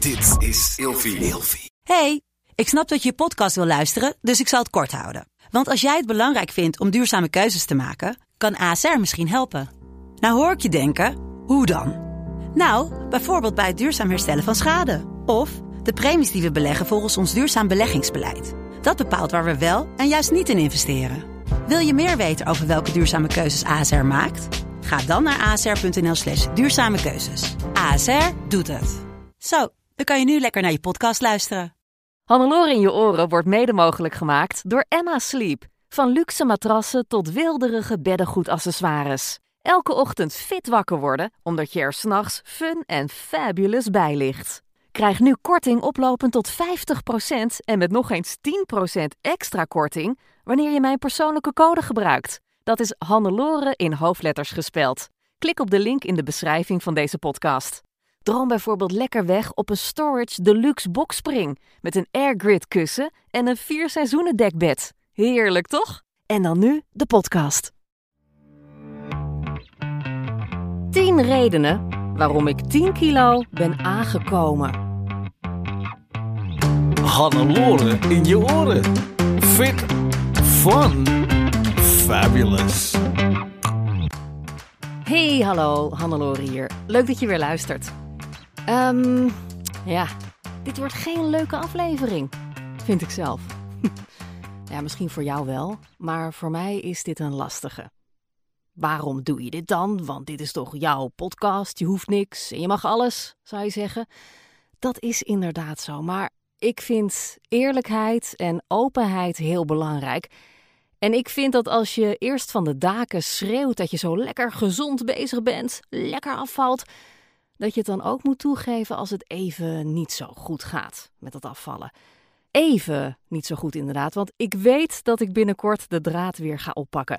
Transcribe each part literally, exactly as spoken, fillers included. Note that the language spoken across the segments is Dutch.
Dit is Ilfie. Ilfie. Hey, ik snap dat je je podcast wil luisteren, dus ik zal het kort houden. Want als jij het belangrijk vindt om duurzame keuzes te maken, kan A S R misschien helpen. Nou hoor ik je denken, hoe dan? Nou, bijvoorbeeld bij het duurzaam herstellen van schade. Of de premies die we beleggen volgens ons duurzaam beleggingsbeleid. Dat bepaalt waar we wel en juist niet in investeren. Wil je meer weten over welke duurzame keuzes A S R maakt? Ga dan naar asr.nl slash duurzame keuzes. A S R doet het. Zo, dan kan je nu lekker naar je podcast luisteren. Hannelore in je oren wordt mede mogelijk gemaakt door Emma Sleep. Van luxe matrassen tot wilderige beddengoedaccessoires. Elke ochtend fit wakker worden, omdat je er 's nachts fun en fabulous bij ligt. Krijg nu korting oplopend tot vijftig procent en met nog eens tien procent extra korting wanneer je mijn persoonlijke code gebruikt. Dat is Hannelore in hoofdletters gespeld. Klik op de link in de beschrijving van deze podcast. Droom bijvoorbeeld lekker weg op een Storage Deluxe boxspring met een airgrid kussen en een vier seizoenen dekbed. Heerlijk toch? En dan nu de podcast. tien redenen waarom ik tien kilo ben aangekomen. Hannelore in je oren. Fit, fun, fabulous. Hey, hallo, Hannelore hier. Leuk dat je weer luistert. Um, ja, dit wordt geen leuke aflevering, vind ik zelf. Ja, misschien voor jou wel, maar voor mij is dit een lastige. Waarom doe je dit dan? Want dit is toch jouw podcast, je hoeft niks en je mag alles, zou je zeggen. Dat is inderdaad zo, maar ik vind eerlijkheid en openheid heel belangrijk. En ik vind dat als je eerst van de daken schreeuwt dat je zo lekker gezond bezig bent, lekker afvalt, dat je het dan ook moet toegeven als het even niet zo goed gaat met dat afvallen. Even niet zo goed inderdaad, want ik weet dat ik binnenkort de draad weer ga oppakken.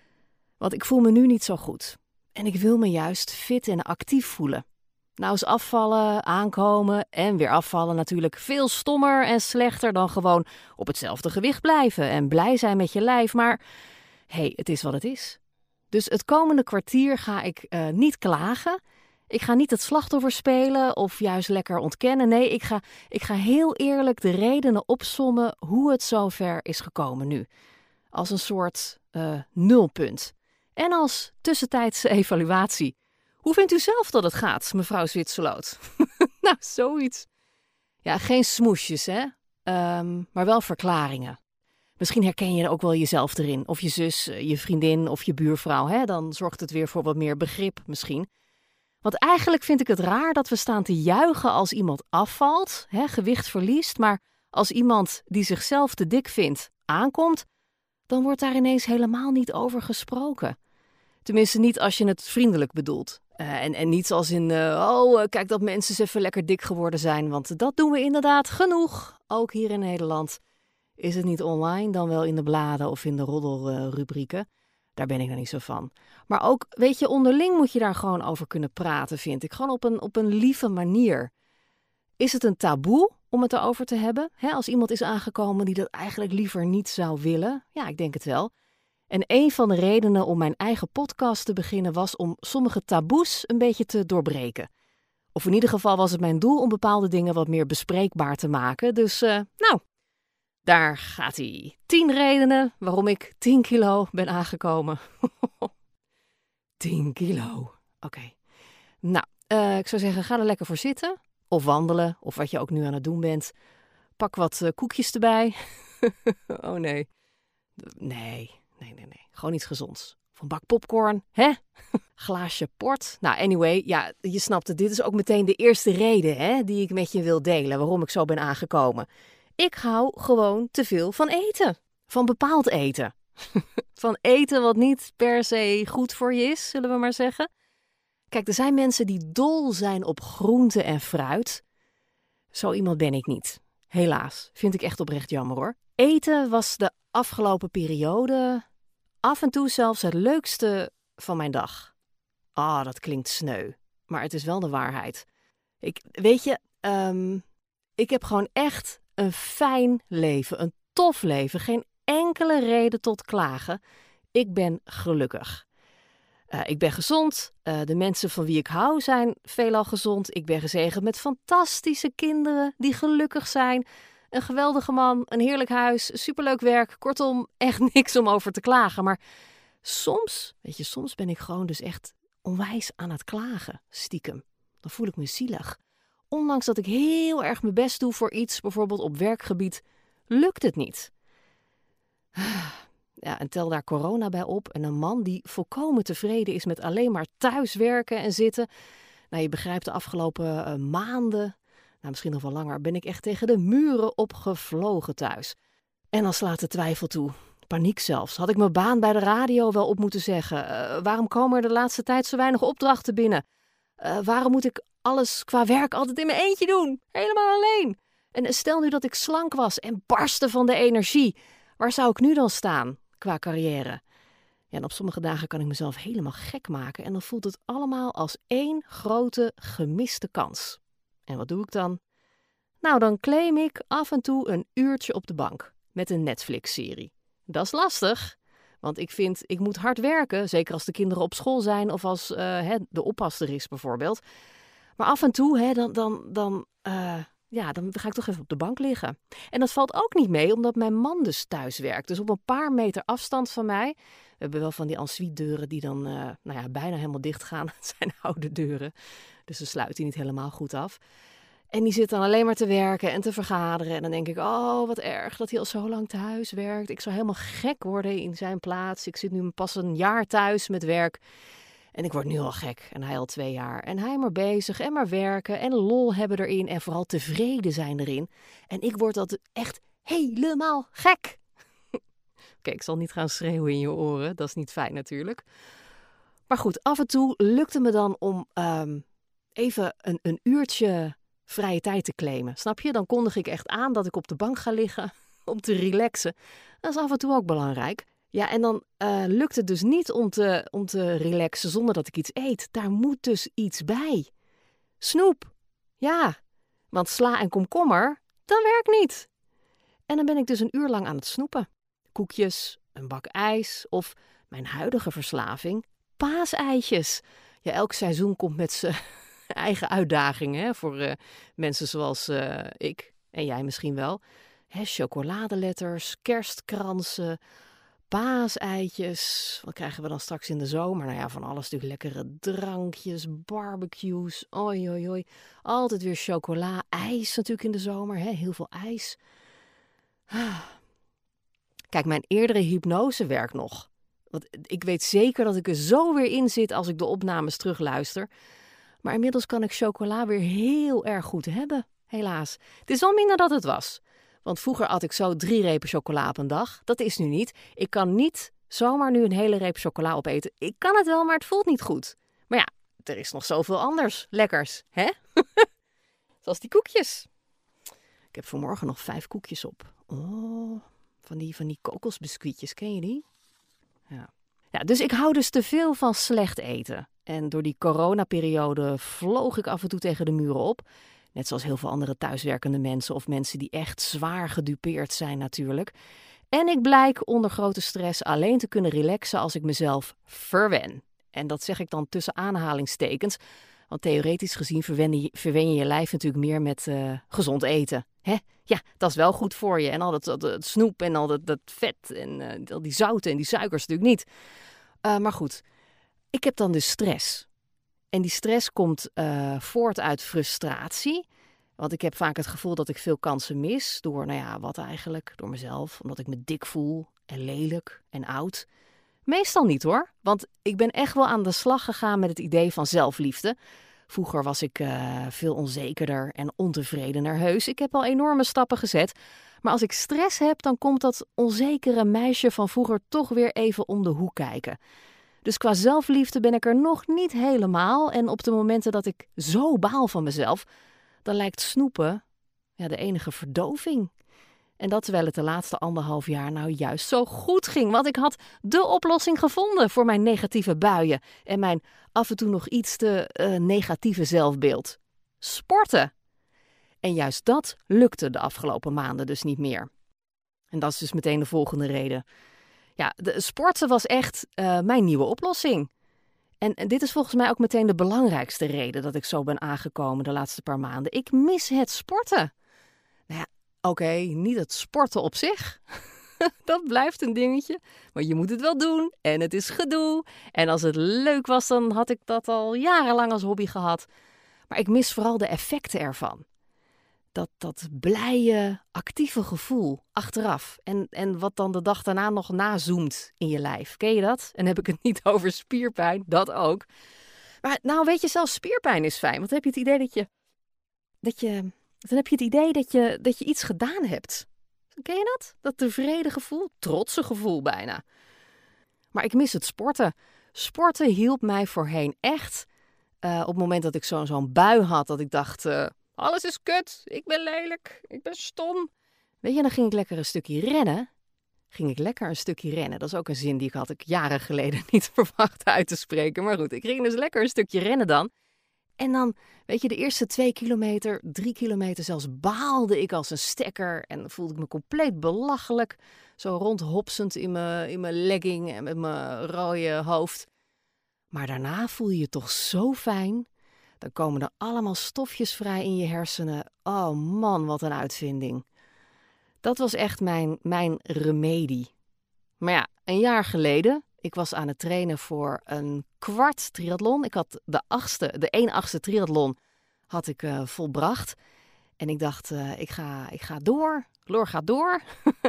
Want ik voel me nu niet zo goed. En ik wil me juist fit en actief voelen. Nou is afvallen, aankomen en weer afvallen natuurlijk veel stommer en slechter dan gewoon op hetzelfde gewicht blijven en blij zijn met je lijf. Maar hé, hey, het is wat het is. Dus het komende kwartier ga ik uh, niet klagen. Ik ga niet het slachtoffer spelen of juist lekker ontkennen. Nee, ik ga, ik ga heel eerlijk de redenen opsommen hoe het zover is gekomen nu. Als een soort uh, nulpunt. En als tussentijdse evaluatie. Hoe vindt u zelf dat het gaat, mevrouw Zwitserloot? Nou, zoiets. Ja, geen smoesjes, hè? Um, maar wel verklaringen. Misschien herken je ook wel jezelf erin. Of je zus, je vriendin of je buurvrouw. Hè? Dan zorgt het weer voor wat meer begrip misschien. Want eigenlijk vind ik het raar dat we staan te juichen als iemand afvalt, hè, gewicht verliest. Maar als iemand die zichzelf te dik vindt aankomt, dan wordt daar ineens helemaal niet over gesproken. Tenminste niet als je het vriendelijk bedoelt. Uh, en, en niet als in, uh, oh, uh, kijk dat mensen eens even lekker dik geworden zijn. Want dat doen we inderdaad genoeg. Ook hier in Nederland. Is het niet online, dan wel in de bladen of in de roddelrubrieken. Uh, daar ben ik nou niet zo van. Maar ook, weet je, onderling moet je daar gewoon over kunnen praten, vind ik. Gewoon op een, op een lieve manier. Is het een taboe om het erover te hebben? Hè, als iemand is aangekomen die dat eigenlijk liever niet zou willen? Ja, ik denk het wel. En een van de redenen om mijn eigen podcast te beginnen was om sommige taboes een beetje te doorbreken. Of in ieder geval was het mijn doel om bepaalde dingen wat meer bespreekbaar te maken. Dus, uh, nou, daar gaat ie. Tien redenen waarom ik tien kilo ben aangekomen. tien kilo. Oké. Okay. Nou, uh, ik zou zeggen, ga er lekker voor zitten. Of wandelen, of wat je ook nu aan het doen bent. Pak wat uh, koekjes erbij. Oh nee. Nee. Nee, nee, nee. Gewoon iets gezonds. Of een bak popcorn, hè? Glaasje port. Nou, anyway, ja, je snapt het. Dit is ook meteen de eerste reden, hè, die ik met je wil delen. Waarom ik zo ben aangekomen. Ik hou gewoon te veel van eten. Van bepaald eten. Van eten wat niet per se goed voor je is, zullen we maar zeggen. Kijk, er zijn mensen die dol zijn op groente en fruit. Zo iemand ben ik niet. Helaas. Vind ik echt oprecht jammer, hoor. Eten was de afgelopen periode af en toe zelfs het leukste van mijn dag. Ah, oh, dat klinkt sneu. Maar het is wel de waarheid. Ik, weet je, um, ik heb gewoon echt een fijn leven. Een tof leven. Geen enkele reden tot klagen. Ik ben gelukkig. Uh, ik ben gezond. Uh, de mensen van wie ik hou zijn veelal gezond. Ik ben gezegend met fantastische kinderen die gelukkig zijn. Een geweldige man, een heerlijk huis, superleuk werk. Kortom, echt niks om over te klagen. Maar soms, weet je, soms ben ik gewoon dus echt onwijs aan het klagen, stiekem. Dan voel ik me zielig. Ondanks dat ik heel erg mijn best doe voor iets, bijvoorbeeld op werkgebied, lukt het niet. Ja, en tel daar corona bij op en een man die volkomen tevreden is met alleen maar thuiswerken en zitten. Nou, je begrijpt, de afgelopen uh, maanden, nou misschien nog wel langer, ben ik echt tegen de muren opgevlogen thuis. En dan slaat de twijfel toe. Paniek zelfs. Had ik mijn baan bij de radio wel op moeten zeggen? Uh, waarom komen er de laatste tijd zo weinig opdrachten binnen? Uh, waarom moet ik alles qua werk altijd in mijn eentje doen? Helemaal alleen. En stel nu dat ik slank was en barstte van de energie. Waar zou ik nu dan staan qua carrière? Ja, en op sommige dagen kan ik mezelf helemaal gek maken. En dan voelt het allemaal als één grote gemiste kans. En wat doe ik dan? Nou, dan claim ik af en toe een uurtje op de bank met een Netflix-serie. Dat is lastig, want ik vind, ik moet hard werken, zeker als de kinderen op school zijn of als uh, hè, de oppasser is bijvoorbeeld. Maar af en toe, hè, dan, dan, dan, uh, ja, dan ga ik toch even op de bank liggen. En dat valt ook niet mee, omdat mijn man dus thuis werkt. Dus op een paar meter afstand van mij. We hebben wel van die ensuite deuren die dan uh, nou ja, bijna helemaal dicht gaan. Het zijn oude deuren, dus ze sluiten niet helemaal goed af. En die zit dan alleen maar te werken en te vergaderen. En dan denk ik, oh, wat erg dat hij al zo lang thuis werkt. Ik zou helemaal gek worden in zijn plaats. Ik zit nu pas een jaar thuis met werk. En ik word nu al gek. En hij al twee jaar. En hij maar bezig en maar werken en lol hebben erin. En vooral tevreden zijn erin. En ik word dat echt helemaal gek. Oké, okay, ik zal niet gaan schreeuwen in je oren. Dat is niet fijn natuurlijk. Maar goed, af en toe lukte me dan om um, even een, een uurtje vrije tijd te claimen. Snap je? Dan kondig ik echt aan dat ik op de bank ga liggen om te relaxen. Dat is af en toe ook belangrijk. Ja, en dan uh, lukt het dus niet om te, om te relaxen zonder dat ik iets eet. Daar moet dus iets bij. Snoep. Ja, want sla en komkommer, dat werkt niet. En dan ben ik dus een uur lang aan het snoepen. Koekjes, een bak ijs of mijn huidige verslaving, paaseitjes. Ja, elk seizoen komt met zijn eigen uitdagingen, hè, voor uh, mensen zoals uh, ik en jij misschien wel. Hè, chocoladeletters, kerstkransen, paaseitjes. Wat krijgen we dan straks in de zomer? Nou ja, van alles natuurlijk. Lekkere drankjes, barbecues. Oi, oi, oi. Altijd weer chocola. IJs natuurlijk in de zomer. Hè? Heel veel ijs. Kijk, mijn eerdere hypnose werkt nog. Want ik weet zeker dat ik er zo weer in zit als ik de opnames terugluister. Maar inmiddels kan ik chocola weer heel erg goed hebben. Helaas. Het is wel minder dan het was. Want vroeger at ik zo drie repen chocola op een dag. Dat is nu niet. Ik kan niet zomaar nu een hele reep chocola opeten. Ik kan het wel, maar het voelt niet goed. Maar ja, er is nog zoveel anders lekkers, hè? Zoals die koekjes. Ik heb vanmorgen nog vijf koekjes op. Oh, van die, van die kokosbiscuitjes. Ken je die? Ja. Ja, dus ik hou dus te veel van slecht eten. En door die coronaperiode vloog ik af en toe tegen de muren op. Net zoals heel veel andere thuiswerkende mensen of mensen die echt zwaar gedupeerd zijn natuurlijk. En ik blijk onder grote stress alleen te kunnen relaxen als ik mezelf verwen. En dat zeg ik dan tussen aanhalingstekens. Want theoretisch gezien verwen je verwen je, je lijf natuurlijk meer met uh, gezond eten. Hè? Ja, dat is wel goed voor je. En al dat, dat, dat snoep en al dat, dat vet en uh, al die zouten en die suikers natuurlijk niet. Uh, maar goed, ik heb dan dus stress. En die stress komt uh, voort uit frustratie. Want ik heb vaak het gevoel dat ik veel kansen mis. Door, nou ja, wat eigenlijk? Door mezelf. Omdat ik me dik voel en lelijk en oud. Meestal niet hoor. Want ik ben echt wel aan de slag gegaan met het idee van zelfliefde. Vroeger was ik uh, veel onzekerder en ontevredener heus. Ik heb al enorme stappen gezet. Maar als ik stress heb, dan komt dat onzekere meisje van vroeger toch weer even om de hoek kijken. Dus qua zelfliefde ben ik er nog niet helemaal. En op de momenten dat ik zo baal van mezelf, dan lijkt snoepen ja, de enige verdoving. En dat terwijl het de laatste anderhalf jaar nou juist zo goed ging. Want ik had de oplossing gevonden voor mijn negatieve buien. En mijn af en toe nog iets te uh, negatieve zelfbeeld. Sporten. En juist dat lukte de afgelopen maanden dus niet meer. En dat is dus meteen de volgende reden. Ja, de sporten was echt uh, mijn nieuwe oplossing. En, en dit is volgens mij ook meteen de belangrijkste reden dat ik zo ben aangekomen de laatste paar maanden. Ik mis het sporten. Nou ja, oké, okay, niet het sporten op zich. Dat blijft een dingetje. Maar je moet het wel doen. En het is gedoe. En als het leuk was, dan had ik dat al jarenlang als hobby gehad. Maar ik mis vooral de effecten ervan. Dat, dat blije, actieve gevoel achteraf. En, en wat dan de dag daarna nog nazoomt in je lijf. Ken je dat? En heb ik het niet over spierpijn, dat ook. Maar nou weet je, zelfs spierpijn is fijn. Want dan heb je het idee dat je... dat je dan heb je het idee dat je, dat je iets gedaan hebt. Ken je dat? Dat tevreden gevoel, trotse gevoel bijna. Maar ik mis het sporten. Sporten hielp mij voorheen echt. Uh, op het moment dat ik zo, zo'n bui had, dat ik dacht... Uh, alles is kut, ik ben lelijk, ik ben stom. Weet je, dan ging ik lekker een stukje rennen. Ging ik lekker een stukje rennen. Dat is ook een zin die ik had ik jaren geleden niet verwacht uit te spreken. Maar goed, ik ging dus lekker een stukje rennen dan. En dan, weet je, de eerste twee kilometer, drie kilometer zelfs baalde ik als een stekker. En voelde ik me compleet belachelijk. Zo rondhopsend in mijn, in mijn legging en met mijn rode hoofd. Maar daarna voel je je toch zo fijn. Dan komen er allemaal stofjes vrij in je hersenen. Oh man, wat een uitvinding. Dat was echt mijn, mijn remedie. Maar ja, een jaar geleden, ik was aan het trainen voor een kwart triathlon. Ik had de achtste, de één achtste triathlon had ik uh, volbracht. En ik dacht, uh, ik, ga, ik ga door. Loor gaat door.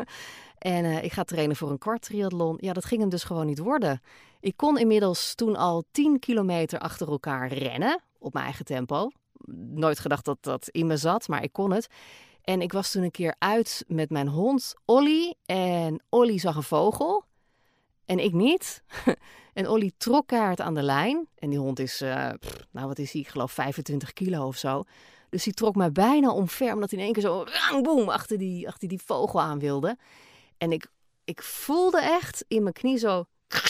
En uh, ik ga trainen voor een kwart triathlon. Ja, dat ging hem dus gewoon niet worden. Ik kon inmiddels toen al tien kilometer achter elkaar rennen. Op mijn eigen tempo. Nooit gedacht dat dat in me zat, maar ik kon het. En ik was toen een keer uit met mijn hond Olly. En Olly zag een vogel. En ik niet. En Olly trok kaart aan de lijn. En die hond is, uh, pff, nou wat is hij? Ik geloof vijfentwintig kilo of zo. Dus die trok mij bijna omver. Omdat hij in één keer zo rang boem achter die, achter die vogel aan wilde. En ik, ik voelde echt in mijn knie zo...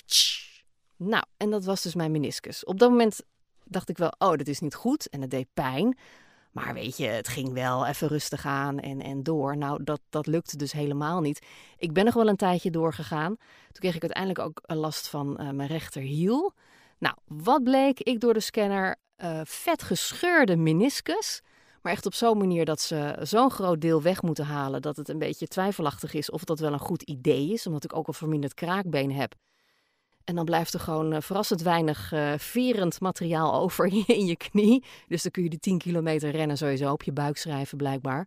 Nou, en dat was dus mijn meniscus. Op dat moment dacht ik wel, oh, dat is niet goed. En het deed pijn. Maar weet je, het ging wel even rustig aan en, en door. Nou, dat, dat lukte dus helemaal niet. Ik ben nog wel een tijdje doorgegaan. Toen kreeg ik uiteindelijk ook last van uh, mijn rechterhiel. Nou, wat bleek? Ik door de scanner uh, vet gescheurde meniscus. Maar echt op zo'n manier dat ze zo'n groot deel weg moeten halen... dat het een beetje twijfelachtig is of dat wel een goed idee is. Omdat ik ook een verminderd kraakbeen heb. En dan blijft er gewoon uh, verrassend weinig uh, verend materiaal over in je, in je knie. Dus dan kun je die tien kilometer rennen sowieso op je buik schrijven blijkbaar.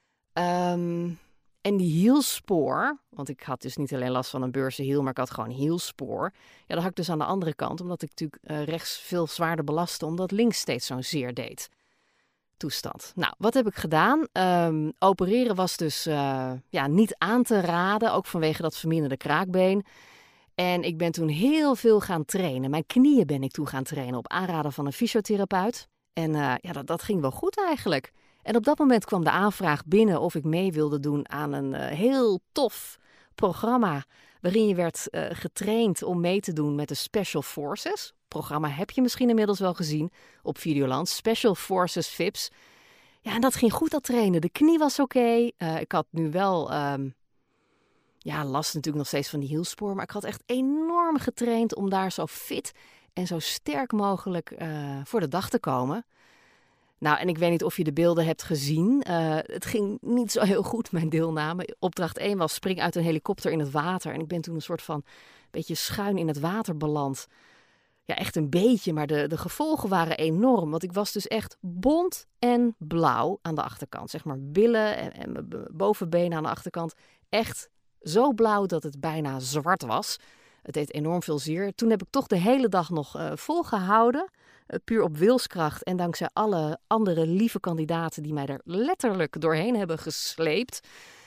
Um, en die hielspoor, want ik had dus niet alleen last van een beurzenhiel, maar ik had gewoon hielspoor. Ja, dat had ik dus aan de andere kant, omdat ik natuurlijk uh, rechts veel zwaarder belastte, omdat links steeds zo'n zeer deed. Toestand. Nou, wat heb ik gedaan? Um, opereren was dus uh, ja, niet aan te raden, ook vanwege dat verminderde kraakbeen. En ik ben toen heel veel gaan trainen. Mijn knieën ben ik toen gaan trainen op aanraden van een fysiotherapeut. En uh, ja, dat, dat ging wel goed eigenlijk. En op dat moment kwam de aanvraag binnen of ik mee wilde doen aan een uh, heel tof programma. Waarin je werd uh, getraind om mee te doen met de Special Forces. Het programma heb je misschien inmiddels wel gezien op Videoland. Special Forces V I P S. Ja, en dat ging goed, dat trainen. De knie was oké. Okay. Uh, ik had nu wel... Um, Ja, last natuurlijk nog steeds van die hielspoor. Maar ik had echt enorm getraind om daar zo fit en zo sterk mogelijk uh, voor de dag te komen. Nou, en ik weet niet of je de beelden hebt gezien. Uh, het ging niet zo heel goed, mijn deelname. Opdracht één was spring uit een helikopter in het water. En ik ben toen een soort van beetje schuin in het water beland. Ja, echt een beetje, maar de, de gevolgen waren enorm. Want ik was dus echt bont en blauw aan de achterkant. Zeg maar billen en, en mijn bovenbenen aan de achterkant. Echt zo blauw dat het bijna zwart was. Het deed enorm veel zeer. Toen heb ik toch de hele dag nog uh, volgehouden. Uh, puur op wilskracht. En dankzij alle andere lieve kandidaten die mij er letterlijk doorheen hebben gesleept.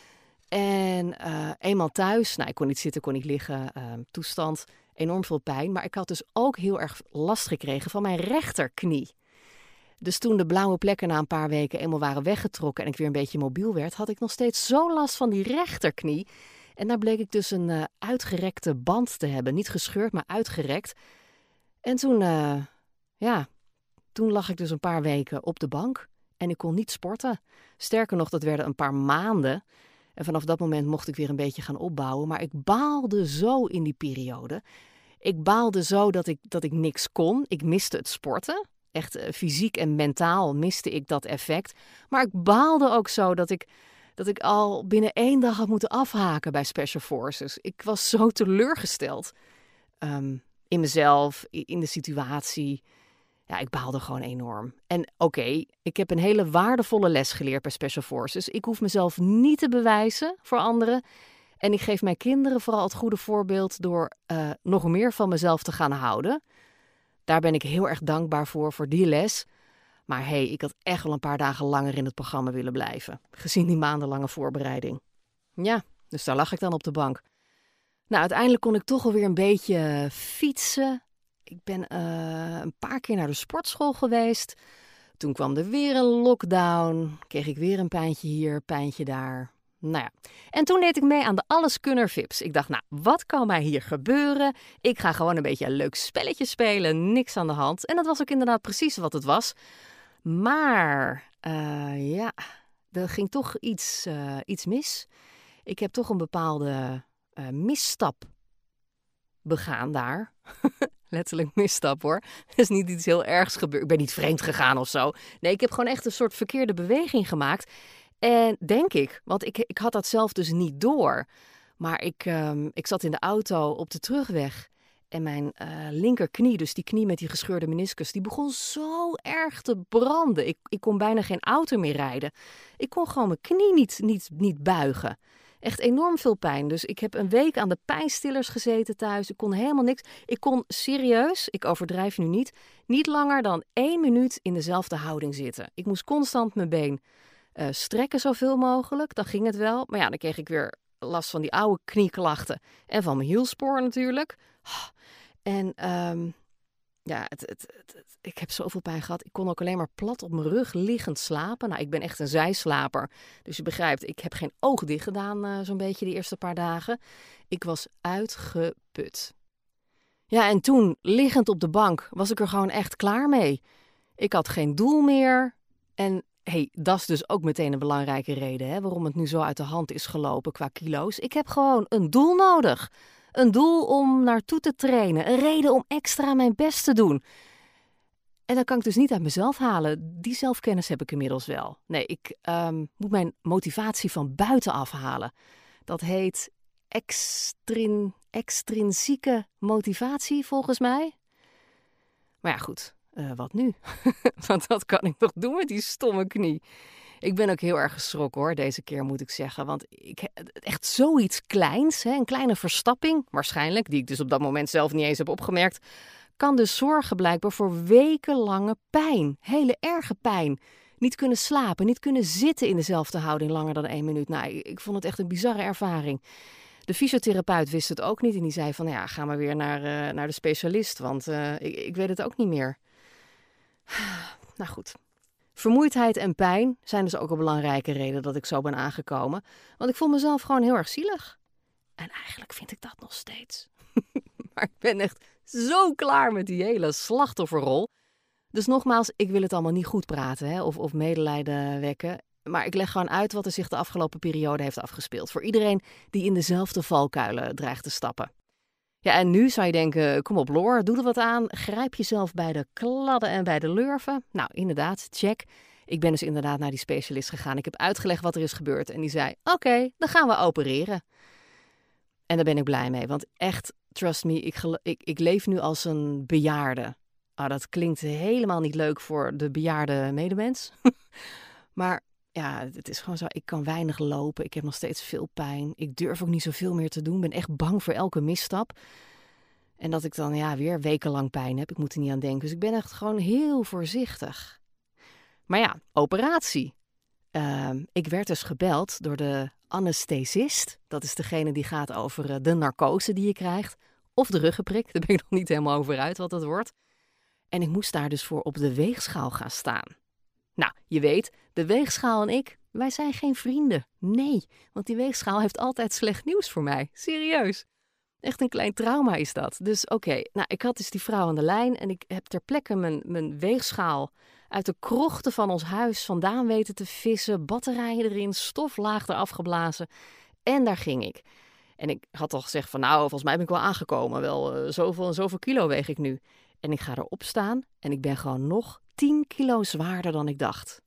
En uh, eenmaal thuis, nou ik kon niet zitten, kon niet liggen, uh, toestand, enorm veel pijn. Maar ik had dus ook heel erg last gekregen van mijn rechterknie. Dus toen de blauwe plekken na een paar weken eenmaal waren weggetrokken en ik weer een beetje mobiel werd, had ik nog steeds zo last van die rechterknie. En daar bleek ik dus een uh, uitgerekte band te hebben. Niet gescheurd, maar uitgerekt. En toen, uh, ja, toen lag ik dus een paar weken op de bank en ik kon niet sporten. Sterker nog, dat werden een paar maanden. En vanaf dat moment mocht ik weer een beetje gaan opbouwen. Maar ik baalde zo in die periode. Ik baalde zo dat ik, dat ik niks kon. Ik miste het sporten. Echt uh, fysiek en mentaal miste ik dat effect. Maar ik baalde ook zo dat ik, dat ik al binnen één dag had moeten afhaken bij Special Forces. Ik was zo teleurgesteld. Um, in mezelf, in de situatie. Ja, ik baalde gewoon enorm. En oké, okay, ik heb een hele waardevolle les geleerd bij Special Forces. Ik hoef mezelf niet te bewijzen voor anderen. En ik geef mijn kinderen vooral het goede voorbeeld door uh, nog meer van mezelf te gaan houden. Daar ben ik heel erg dankbaar voor, voor die les. Maar hey, ik had echt wel een paar dagen langer in het programma willen blijven. Gezien die maandenlange voorbereiding. Ja, dus daar lag ik dan op de bank. Nou, uiteindelijk kon ik toch alweer een beetje fietsen. Ik ben uh, een paar keer naar de sportschool geweest. Toen kwam er weer een lockdown. Kreeg ik weer een pijntje hier, pijntje daar. Nou ja, en toen deed ik mee aan de Alleskunner V I Ps. Ik dacht, nou, wat kan mij hier gebeuren? Ik ga gewoon een beetje een leuk spelletje spelen, niks aan de hand. En dat was ook inderdaad precies wat het was. Maar, uh, ja, er ging toch iets, uh, iets mis. Ik heb toch een bepaalde uh, misstap begaan daar. Letterlijk misstap hoor. Er is niet iets heel ergs gebeurd. Ik ben niet vreemd gegaan of zo. Nee, ik heb gewoon echt een soort verkeerde beweging gemaakt. En denk ik, want ik, ik had dat zelf dus niet door. Maar ik, um, ik zat in de auto op de terugweg. En mijn uh, linkerknie, dus die knie met die gescheurde meniscus, die begon zo erg te branden. Ik, ik kon bijna geen auto meer rijden. Ik kon gewoon mijn knie niet, niet, niet buigen. Echt enorm veel pijn. Dus ik heb een week aan de pijnstillers gezeten thuis. Ik kon helemaal niks. Ik kon serieus, ik overdrijf nu niet, niet langer dan één minuut in dezelfde houding zitten. Ik moest constant mijn been uh, strekken zoveel mogelijk. Dan ging het wel. Maar ja, dan kreeg ik weer last van die oude knieklachten. En van mijn hielspoor natuurlijk. En um, ja, het, het, het, het, ik heb zoveel pijn gehad. Ik kon ook alleen maar plat op mijn rug liggend slapen. Nou, ik ben echt een zijslaper. Dus je begrijpt, ik heb geen oog dicht gedaan uh, zo'n beetje de eerste paar dagen. Ik was uitgeput. Ja, en toen, liggend op de bank, was ik er gewoon echt klaar mee. Ik had geen doel meer. En hey, dat is dus ook meteen een belangrijke reden, hè, waarom het nu zo uit de hand is gelopen qua kilo's. Ik heb gewoon een doel nodig. Een doel om naartoe te trainen. Een reden om extra mijn best te doen. En dat kan ik dus niet uit mezelf halen. Die zelfkennis heb ik inmiddels wel. Nee, ik um, moet mijn motivatie van buitenaf halen. Dat heet extrin, extrinsieke motivatie volgens mij. Maar ja, goed. Uh, wat nu? Want wat kan ik nog doen met die stomme knie? Ik ben ook heel erg geschrokken hoor, deze keer moet ik zeggen. Want ik, echt zoiets kleins, hè, een kleine verstapping, waarschijnlijk, die ik dus op dat moment zelf niet eens heb opgemerkt, kan dus zorgen blijkbaar voor wekenlange pijn. Hele erge pijn. Niet kunnen slapen, niet kunnen zitten in dezelfde houding langer dan één minuut. Nou, ik, ik vond het echt een bizarre ervaring. De fysiotherapeut wist het ook niet en die zei van, ja, ga maar weer naar, uh, naar de specialist, want uh, ik, ik weet het ook niet meer. Nou goed. Vermoeidheid en pijn zijn dus ook een belangrijke reden dat ik zo ben aangekomen. Want ik voel mezelf gewoon heel erg zielig. En eigenlijk vind ik dat nog steeds. Maar ik ben echt zo klaar met die hele slachtofferrol. Dus nogmaals, ik wil het allemaal niet goed praten, hè, of, of medelijden wekken. Maar ik leg gewoon uit wat er zich de afgelopen periode heeft afgespeeld. Voor iedereen die in dezelfde valkuilen dreigt te stappen. Ja, en nu zou je denken, kom op Loor, doe er wat aan. Grijp jezelf bij de kladden en bij de lurven. Nou, inderdaad, check. Ik ben dus inderdaad naar die specialist gegaan. Ik heb uitgelegd wat er is gebeurd. En die zei, oké, okay, dan gaan we opereren. En daar ben ik blij mee. Want echt, trust me, ik, gel- ik, ik leef nu als een bejaarde. Oh, dat klinkt helemaal niet leuk voor de bejaarde medemens. Maar ja, het is gewoon zo. Ik kan weinig lopen. Ik heb nog steeds veel pijn. Ik durf ook niet zoveel meer te doen. Ik ben echt bang voor elke misstap. En dat ik dan ja weer wekenlang pijn heb. Ik moet er niet aan denken. Dus ik ben echt gewoon heel voorzichtig. Maar ja, operatie. Uh, ik werd dus gebeld door de anesthesist. Dat is degene die gaat over de narcose die je krijgt. Of de ruggenprik. Daar ben ik nog niet helemaal over uit wat dat wordt. En ik moest daar dus voor op de weegschaal gaan staan. Nou, je weet, de weegschaal en ik, wij zijn geen vrienden. Nee, want die weegschaal heeft altijd slecht nieuws voor mij. Serieus. Echt een klein trauma is dat. Dus oké, okay. Nou, ik had dus die vrouw aan de lijn en ik heb ter plekke mijn, mijn weegschaal uit de krochten van ons huis vandaan weten te vissen. Batterijen erin, stoflaag eraf geblazen. En daar ging ik. En ik had al gezegd van nou, volgens mij ben ik wel aangekomen. Wel uh, zoveel en zoveel kilo weeg ik nu. En ik ga erop staan en ik ben gewoon nog tien kilo zwaarder dan ik dacht.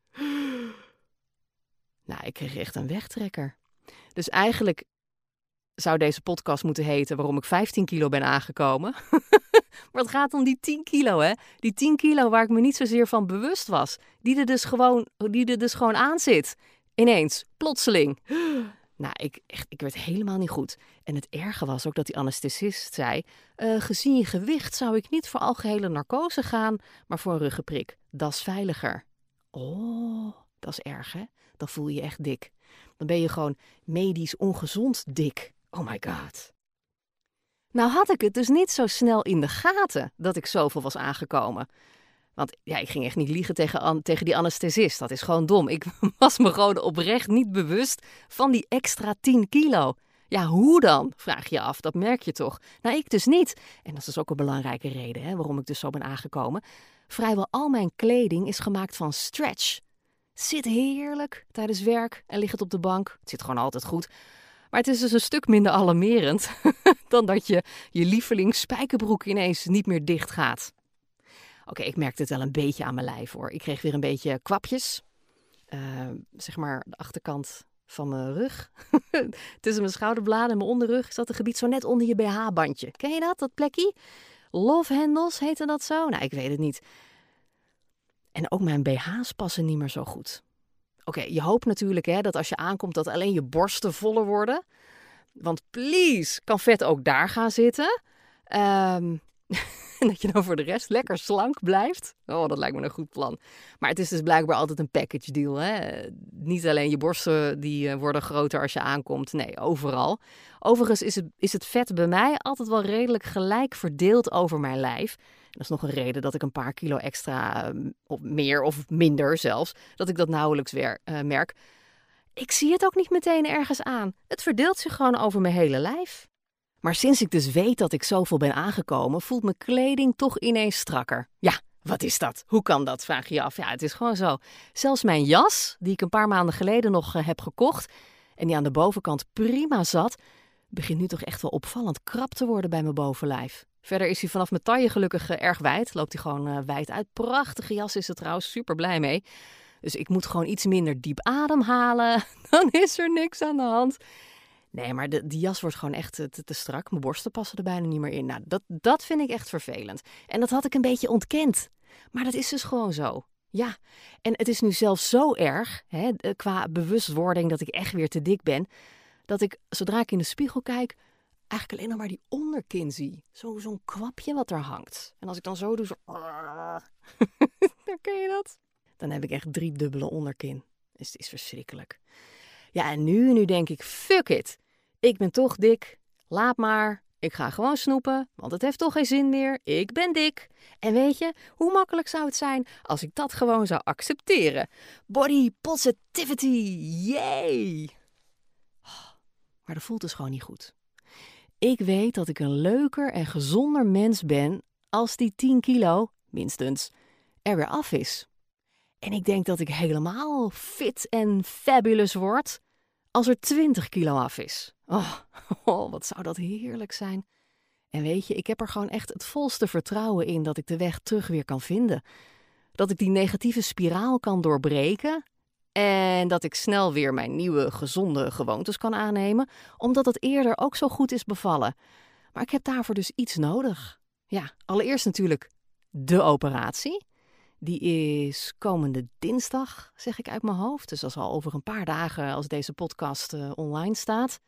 Nou, ik kreeg echt een wegtrekker. Dus eigenlijk zou deze podcast moeten heten waarom ik vijftien kilo ben aangekomen. Maar het gaat om die tien kilo, hè. Die tien kilo waar ik me niet zozeer van bewust was. Die er dus gewoon, die er dus gewoon aan zit. Ineens, plotseling. Nou, ik, echt, ik werd helemaal niet goed. En het erge was ook dat die anesthesist zei... Uh, gezien je gewicht zou ik niet voor algehele narcose gaan... maar voor een ruggenprik. Dat is veiliger. Oh, dat is erg, hè? Dan voel je je echt dik. Dan ben je gewoon medisch ongezond dik. Oh my god. Nou had ik het dus niet zo snel in de gaten dat ik zoveel was aangekomen. Want ja, ik ging echt niet liegen tegen, tegen die anesthesist. Dat is gewoon dom. Ik was me gewoon oprecht niet bewust van die extra tien kilo. Ja, hoe dan? Vraag je af. Dat merk je toch? Nou, ik dus niet. En dat is ook een belangrijke reden, hè, waarom ik dus zo ben aangekomen. Vrijwel al mijn kleding is gemaakt van stretch. Zit heerlijk tijdens werk en ligt het op de bank. Het zit gewoon altijd goed. Maar het is dus een stuk minder alarmerend dan dat je je lievelings spijkerbroek ineens niet meer dicht gaat. Oké, okay, ik merkte het wel een beetje aan mijn lijf hoor. Ik kreeg weer een beetje kwapjes. Uh, zeg maar de achterkant van mijn rug. Tussen mijn schouderbladen en mijn onderrug zat een gebied zo net onder je B H-bandje. Ken je dat, dat plekje? Love handles heette dat zo? Nou, ik weet het niet. En ook mijn B H's passen niet meer zo goed. Oké, okay, je hoopt natuurlijk hè, dat als je aankomt dat alleen je borsten voller worden. Want please, kan vet ook daar gaan zitten. Um, en dat je dan voor de rest lekker slank blijft. Oh, dat lijkt me een goed plan. Maar het is dus blijkbaar altijd een package deal. Hè? Niet alleen je borsten die worden groter als je aankomt. Nee, overal. Overigens is het, is het vet bij mij altijd wel redelijk gelijk verdeeld over mijn lijf. Dat is nog een reden dat ik een paar kilo extra, of meer of minder zelfs, dat ik dat nauwelijks weer, uh, merk. Ik zie het ook niet meteen ergens aan. Het verdeelt zich gewoon over mijn hele lijf. Maar sinds ik dus weet dat ik zoveel ben aangekomen, voelt mijn kleding toch ineens strakker. Ja, wat is dat? Hoe kan dat? Vraag je je af. Ja, het is gewoon zo. Zelfs mijn jas, die ik een paar maanden geleden nog uh, heb gekocht en die aan de bovenkant prima zat, begint nu toch echt wel opvallend krap te worden bij mijn bovenlijf. Verder is hij vanaf mijn taille gelukkig uh, erg wijd. Loopt hij gewoon uh, wijd uit. Prachtige jas is er trouwens. Super blij mee. Dus ik moet gewoon iets minder diep ademhalen. Dan is er niks aan de hand. Nee, maar de, die jas wordt gewoon echt te, te strak. Mijn borsten passen er bijna niet meer in. Nou, dat, dat vind ik echt vervelend. En dat had ik een beetje ontkend. Maar dat is dus gewoon zo. Ja, en het is nu zelfs zo erg, hè, qua bewustwording dat ik echt weer te dik ben, dat ik, zodra ik in de spiegel kijk, eigenlijk alleen nog maar die onderkin zie. Zo, zo'n kwapje wat er hangt. En als ik dan zo doe, zo... dan ken je dat? Dan heb ik echt drie dubbele onderkin. Dus het is verschrikkelijk. Ja, en nu, nu denk ik, fuck it. Ik ben toch dik. Laat maar. Ik ga gewoon snoepen, want het heeft toch geen zin meer. Ik ben dik. En weet je, hoe makkelijk zou het zijn als ik dat gewoon zou accepteren? Body positivity, yay! Maar dat voelt dus gewoon niet goed. Ik weet dat ik een leuker en gezonder mens ben als die tien kilo, minstens, er weer af is. En ik denk dat ik helemaal fit en fabulous word als er twintig kilo af is. Oh, oh, wat zou dat heerlijk zijn. En weet je, ik heb er gewoon echt het volste vertrouwen in dat ik de weg terug weer kan vinden. Dat ik die negatieve spiraal kan doorbreken. En dat ik snel weer mijn nieuwe gezonde gewoontes kan aannemen. Omdat het eerder ook zo goed is bevallen. Maar ik heb daarvoor dus iets nodig. Ja, allereerst natuurlijk de operatie. Die is komende dinsdag, zeg ik uit mijn hoofd. Dus dat is al over een paar dagen als deze podcast uh, online staat.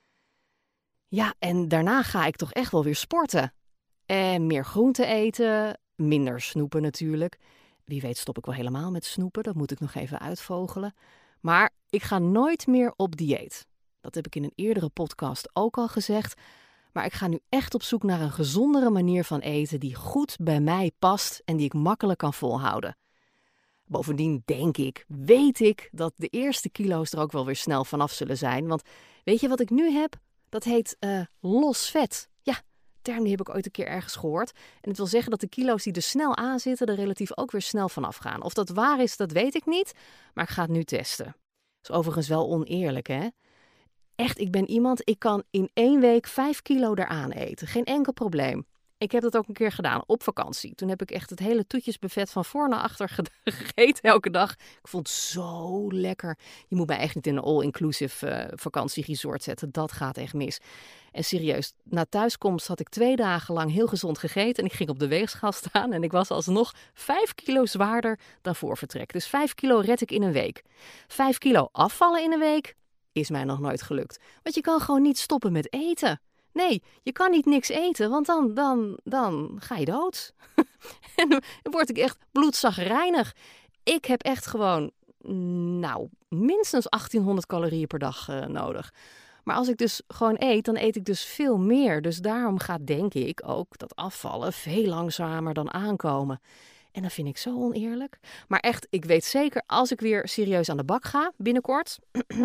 Ja, en daarna ga ik toch echt wel weer sporten. En meer groente eten, minder snoepen natuurlijk. Wie weet stop ik wel helemaal met snoepen, dat moet ik nog even uitvogelen. Maar ik ga nooit meer op dieet. Dat heb ik in een eerdere podcast ook al gezegd. Maar ik ga nu echt op zoek naar een gezondere manier van eten die goed bij mij past en die ik makkelijk kan volhouden. Bovendien denk ik, weet ik, dat de eerste kilo's er ook wel weer snel vanaf zullen zijn. Want weet je wat ik nu heb? Dat heet uh, los vet. Ja, term die heb ik ooit een keer ergens gehoord. En het wil zeggen dat de kilo's die er snel aan zitten er relatief ook weer snel vanaf gaan. Of dat waar is, dat weet ik niet, maar ik ga het nu testen. Dat is overigens wel oneerlijk, hè? Echt, ik ben iemand, ik kan in één week vijf kilo eraan eten. Geen enkel probleem. Ik heb dat ook een keer gedaan op vakantie. Toen heb ik echt het hele toetjesbuffet van voor naar achter gegeten elke dag. Ik vond het zo lekker. Je moet mij echt niet in een all-inclusive uh, vakantieresort zetten. Dat gaat echt mis. En serieus, na thuiskomst had ik twee dagen lang heel gezond gegeten. En ik ging op de weegschaal staan. En ik was alsnog vijf kilo zwaarder dan voor vertrek. Dus vijf kilo red ik in een week. Vijf kilo afvallen in een week is mij nog nooit gelukt. Want je kan gewoon niet stoppen met eten. Nee, je kan niet niks eten, want dan, dan, dan ga je dood. En dan word ik echt bloedzagrijnig. Ik heb echt gewoon, nou, minstens achttienhonderd calorieën per dag uh, nodig. Maar als ik dus gewoon eet, dan eet ik dus veel meer. Dus daarom gaat, denk ik, ook dat afvallen veel langzamer dan aankomen. En dat vind ik zo oneerlijk. Maar echt, ik weet zeker, als ik weer serieus aan de bak ga, binnenkort...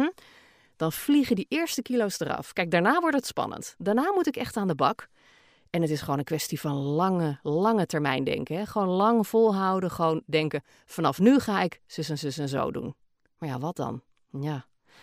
dan vliegen die eerste kilo's eraf. Kijk, daarna wordt het spannend. Daarna moet ik echt aan de bak. En het is gewoon een kwestie van lange, lange termijn denken. Hè? Gewoon lang volhouden. Gewoon denken, vanaf nu ga ik zus en zus en zo doen. Maar ja, wat dan? Ja.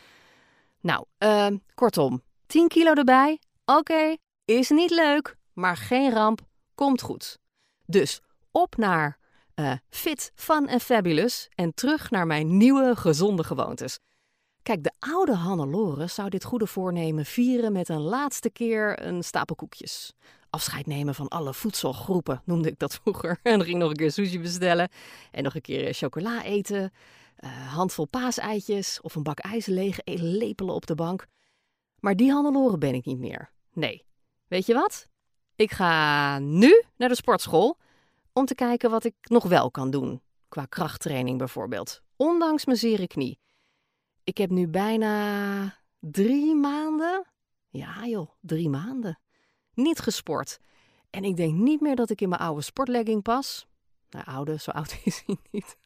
Nou, uh, kortom. tien kilo erbij. Oké, okay, is niet leuk. Maar geen ramp. Komt goed. Dus op naar uh, Fit, Fun en Fabulous. En terug naar mijn nieuwe, gezonde gewoontes. Kijk, de oude Hannelore zou dit goede voornemen vieren met een laatste keer een stapel koekjes. Afscheid nemen van alle voedselgroepen, noemde ik dat vroeger. En dan ging nog een keer sushi bestellen en nog een keer chocola eten. Uh, handvol paaseitjes of een bak ijs leeg lepelen op de bank. Maar die Hannelore ben ik niet meer. Nee. Weet je wat? Ik ga nu naar de sportschool om te kijken wat ik nog wel kan doen. Qua krachttraining bijvoorbeeld. Ondanks mijn zere knie. Ik heb nu bijna drie maanden, ja joh, drie maanden, niet gesport. En ik denk niet meer dat ik in mijn oude sportlegging pas. Nou, oude, zo oud is hij niet.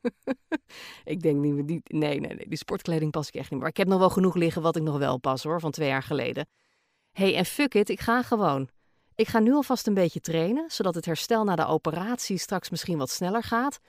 Ik denk niet meer, die, nee, nee, nee, die sportkleding pas ik echt niet meer. Maar ik heb nog wel genoeg liggen wat ik nog wel pas hoor, van twee jaar geleden. Hé, hey, en fuck it, ik ga gewoon. Ik ga nu alvast een beetje trainen, zodat het herstel na de operatie straks misschien wat sneller gaat.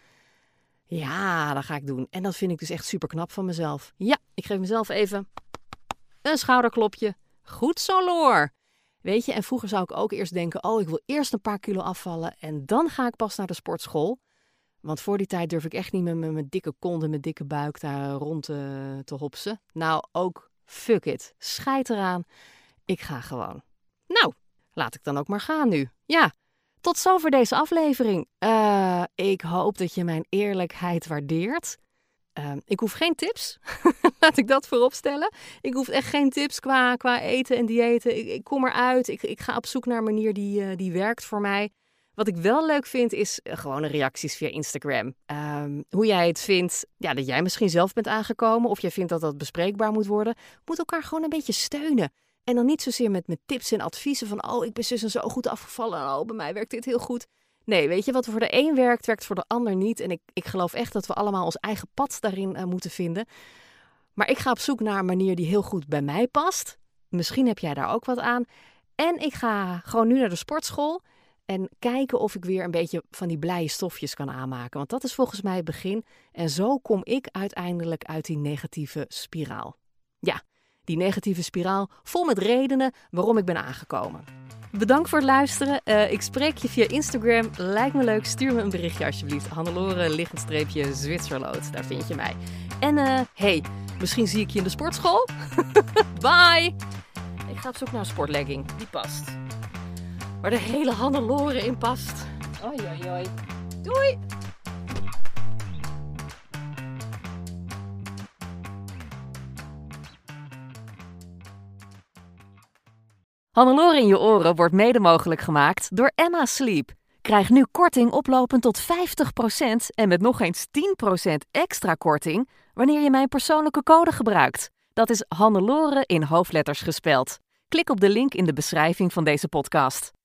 Ja, dat ga ik doen. En dat vind ik dus echt super knap van mezelf. Ja, ik geef mezelf even een schouderklopje. Goed zo, Loor. Weet je, en vroeger zou ik ook eerst denken, oh, ik wil eerst een paar kilo afvallen en dan ga ik pas naar de sportschool. Want voor die tijd durf ik echt niet met mijn dikke kont en mijn dikke buik daar rond te, te hopsen. Nou, ook fuck it. Scheid eraan. Ik ga gewoon. Nou, laat ik dan ook maar gaan nu. Ja. Tot zover deze aflevering. Uh, ik hoop dat je mijn eerlijkheid waardeert. Uh, ik hoef geen tips. Laat ik dat voorop stellen. Ik hoef echt geen tips qua, qua eten en diëten. Ik, ik kom eruit. Ik, ik ga op zoek naar een manier die, uh, die werkt voor mij. Wat ik wel leuk vind is uh, gewone reacties via Instagram. Uh, hoe jij het vindt. Ja, dat jij misschien zelf bent aangekomen. Of jij vindt dat dat bespreekbaar moet worden. We moeten elkaar gewoon een beetje steunen. En dan niet zozeer met, met tips en adviezen van, oh, ik ben zus en zo goed afgevallen. Oh, bij mij werkt dit heel goed. Nee, weet je, wat voor de een werkt, werkt voor de ander niet. En ik, ik geloof echt dat we allemaal ons eigen pad daarin uh, moeten vinden. Maar ik ga op zoek naar een manier die heel goed bij mij past. Misschien heb jij daar ook wat aan. En ik ga gewoon nu naar de sportschool en kijken of ik weer een beetje van die blije stofjes kan aanmaken. Want dat is volgens mij het begin. En zo kom ik uiteindelijk uit die negatieve spiraal. Ja. Die negatieve spiraal vol met redenen waarom ik ben aangekomen. Bedankt voor het luisteren. Uh, ik spreek je via Instagram. Lijkt me leuk. Stuur me een berichtje alsjeblieft. Hannelore, liggend streepje, Zwitserloot. Daar vind je mij. En uh, hey, misschien zie ik je in de sportschool. Bye! Ik ga op zoek naar een sportlegging. Die past. Waar de hele Hannelore in past. Oi, oi, oi. Doei! Hannelore in je oren wordt mede mogelijk gemaakt door Emma Sleep. Krijg nu korting oplopend tot vijftig procent en met nog eens tien procent extra korting wanneer je mijn persoonlijke code gebruikt. Dat is Hannelore in hoofdletters gespeld. Klik op de link in de beschrijving van deze podcast.